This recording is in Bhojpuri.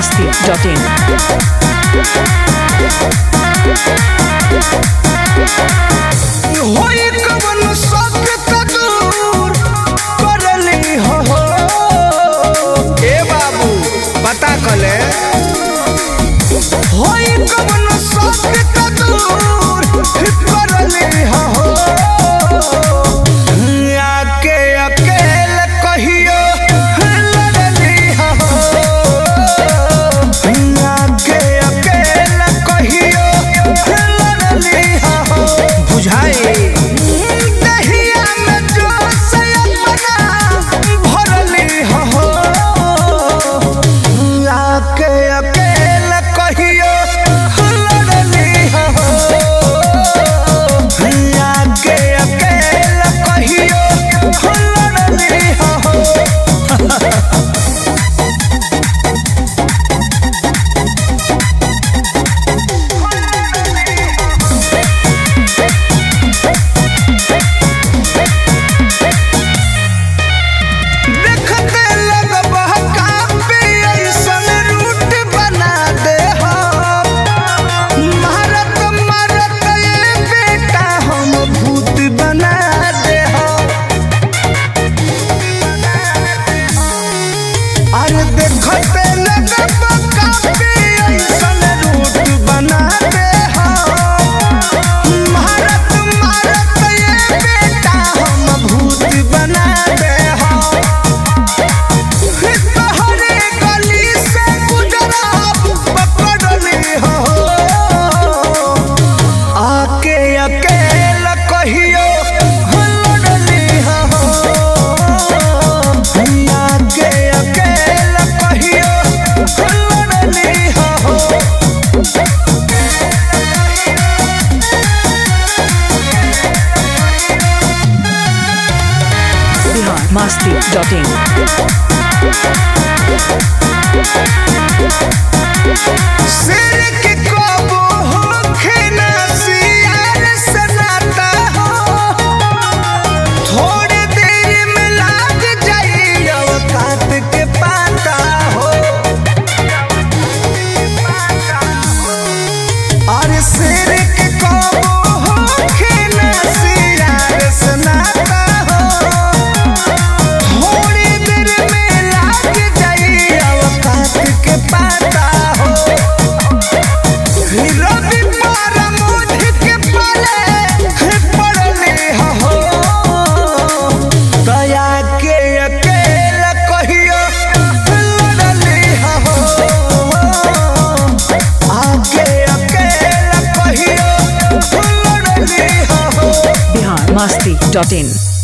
biharmasti.in होई कवन शौक त दूर करली हो ए बाबू पता कले होई कवन शौक त दूर करली हो आके अकेले कहियो लड़ली हो आके अकेले कहियो लड़ली हो बुझाई दहिया में जो से अपना भरली हो आके अकेले कहियो लड़ली हो आके अकेले कहियो लड़ली हो देखते लगबह कापे ऐसन रूट बना दे हम मारत मारत ये बेटा हम भूत बना दे हम अरे देखते लगबह कापे ऐसन रूट बना दे हम मारत मारत ये बेटा हम भूत बना दे हम तोहरे गली से गुजराब पकड़ली हो आके अकेला कहियो लड़ली हो आके अकेला कहियो लड़ली हो biharmasti.in सिर के कबो होखे ना सियार सनाता हो थोड़े देर में लाग जाई औकात के पाता हो अरे सिर के कबो होखे ना सियार सनाता हो थोड़ी देर में लाग जाई औकात के पाता हो रवि पार मुझ के पले पड़ले हो दया के अकेला कहियो लड़ले हो आके अकेला कहियो लड़ले हो biharmasti.in